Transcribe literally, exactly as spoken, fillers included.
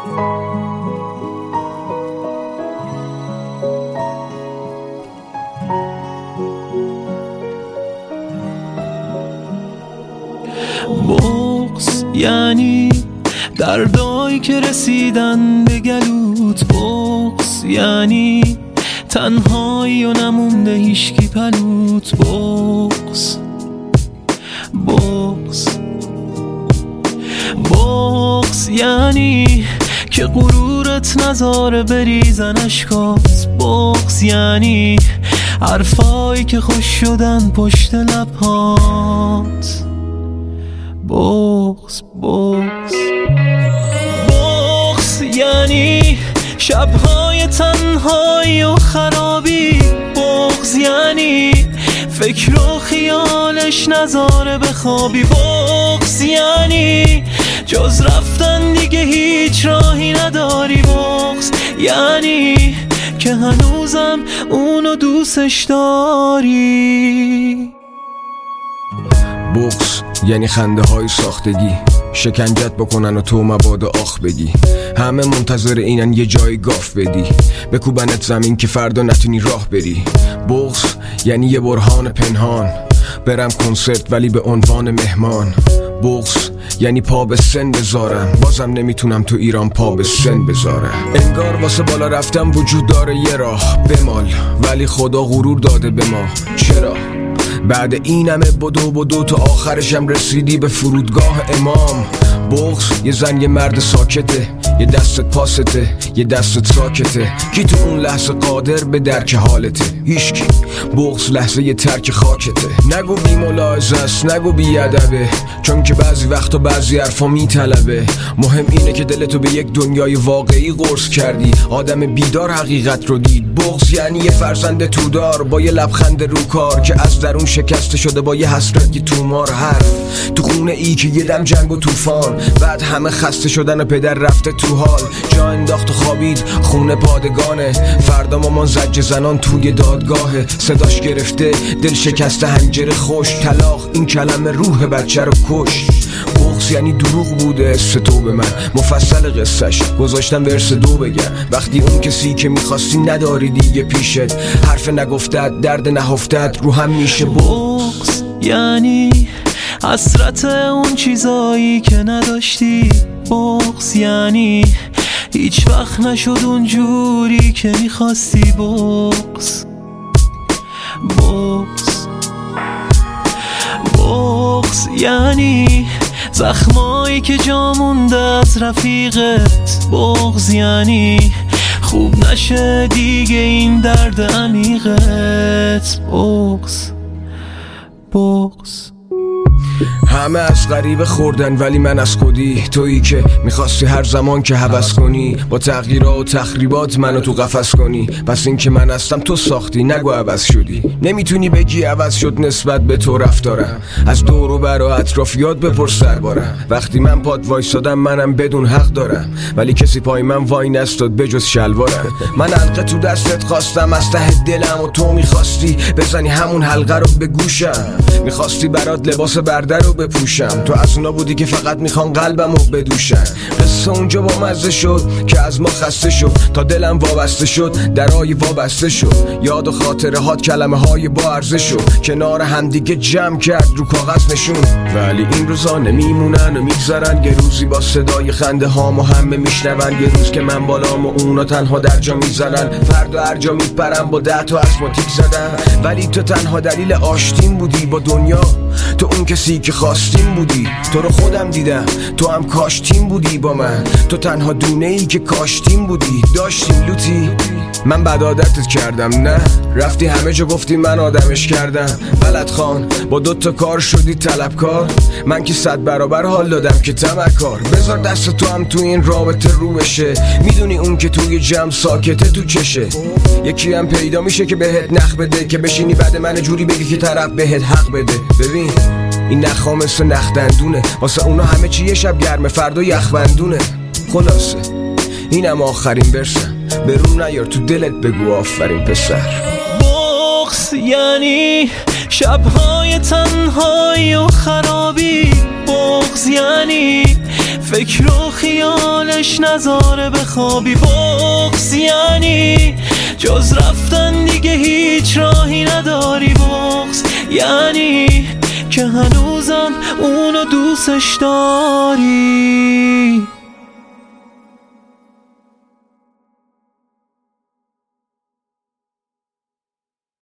بغض یعنی دردایی که رسیدن به گلوت، بغض یعنی تنهایی و نمونده هیشکی پلوت، بغض بغض بغض یعنی که غرورت نذاره بریزن اشکات، بغض یعنی حرفایی که خوش شدن پشت لبهات، بغض بغض بغض یعنی شبهای تنهایی و خرابی، بغض یعنی فکر و خیالش نذاره بخوابی، بغض یعنی جز رفتن دیگه هیچ راهی نداری، بغض یعنی که هنوزم اونو دوستش داری. بغض یعنی خنده های ساختگی، شکنجت بکنن و تو مبادا آخ بگی، همه منتظر اینن یه جای گاف بدی، بکوبنت زمین که فردا نتونی راه بری. بغض یعنی یه برهان پنهان، برم کنسرت ولی به عنوان مهمان. بغض یعنی پا به سن بذارم، بازم نمیتونم تو ایران پا به سن بذارم. انگار واسه بالا رفتم وجود داره یه راه بمال، ولی خدا غرور داده به ما. چرا؟ بعد این همه بدو بدو تا آخرشم رسیدی به فرودگاه امام. بغض یه زن یه مرد ساکته، یه دستت پاسته یه دستت ساکته، کی تو اون لحظه قادر به درک حالته؟ هیچکی. بغض لحظه یه ترک خاکته، نگو بی ملاحظه است، نگو بی ادبه، چون که بعضی وقتا بعضی حرفا میطلبه. مهم اینه که دلتو به یک دنیای واقعی قرص کردی، آدم بیدار حقیقت رو دید. بغض یعنی یه فرزند تودار با یه لبخند رو کار که از درون شکسته شده با یه حسرت یه تومار حرف تو خونه ای که یه دم جنگ و طوفان، بعد همه خسته شدن و پدر رفته تو حال، جا انداخت و خوابید خونه پادگانه. فردا مامان زجر زنان توی دادگاهه، صداش گرفته دل شکسته هنجره خوش، طلاق این کلمه روح بچه رو کش. بغض یعنی دروغ بوده است تو به من، مفصل قصهش گذاشتم ورس دو بگم. وقتی اون کسی که میخواستی نداری دیگه پیشت، حرف نگفتت درد نهفتت رو هم میشه. بغض یعنی حسرت اون چیزایی که نداشتی، بغض یعنی هیچ وقت نشد اون جوری که میخواستی. بغض بغض بغض یعنی زخمایی که جا مونده از رفیقت، بغض یعنی خوب نشه دیگه این درد عمیقت. بغض بغض همه از غریبه خوردن ولی من از خودی، تویی که میخواستی هر زمان که هوس کنی با تغییرات و تخریبات منو تو قفس کنی. پس این که من هستم تو ساختی، نگو عوض شدی. نمیتونی بگی عوض شد نسبت به تو رفتارم، از دور و بر و اطرافیات بپرس دربارم. وقتی من پاد وایسادم منم بدون حق دارم، ولی کسی پای من وای نستاد بجز شلوارم. من حلقه تو دستت خواستم از ته دلم و تو میخواستی بزنی همون حلقه رو به گوشم، میخواستی برات لباس برده رو بپوشم. تو از اونا بودی که فقط میخوان قلبمو بدوشن. قصه اونجا با مزه شد که از ما خسته شد، تا دلم وابسته شد درای وابسته شد. یاد و خاطره هات کلمه های با ارزش شد، کنار همدیگه جمع کرد رو کاغذ نشون. ولی این روزا نمیمونن و میگذرن، یه روزی با صدای خنده هامو همه میشنون، یه روز که من بالام و اونا تنها در جا میزنن، فردا هر جا میپرم با ده تا اسماتیک زدن. ولی تو تنها دلیل آشتیم بودی با دنیا، تو اون کسی که خواستیم بودی. تو رو خودم دیدم تو هم کاشتیم بودی با من، تو تنها دونه ای که کاشتیم بودی. داشتیم لوتی من بد عادتت کردم، نه رفتی همه جا گفتی من آدمش کردم. بلد خان با دوتا کار شدی طلبکار، من که صد برابر حال دادم که تمکار. بذار دست تو هم تو این رابطه رو بشه، میدونی اون که توی جمع ساکته تو چشه. یکی هم پیدا میشه که بهت نخ بده، که بشینی بعد من جوری بگی که طرف بهت حق بده. ببین این نخا مثل نخ دندونه، واسه اونا همه چی یه شب گرمه فردا یخبندونه. خلاصه اینم آخرین برسم، برون نیار تو دلت بگو آفرین پسر. بغض یعنی شبهای تنهایی و خرابی، بغض یعنی فکر و خیالش نذاره بخوابی. بغض یعنی جز رفتن دیگه هیچ راهی نداری. بغض یعنی که هنوزم اونو دوستش داری.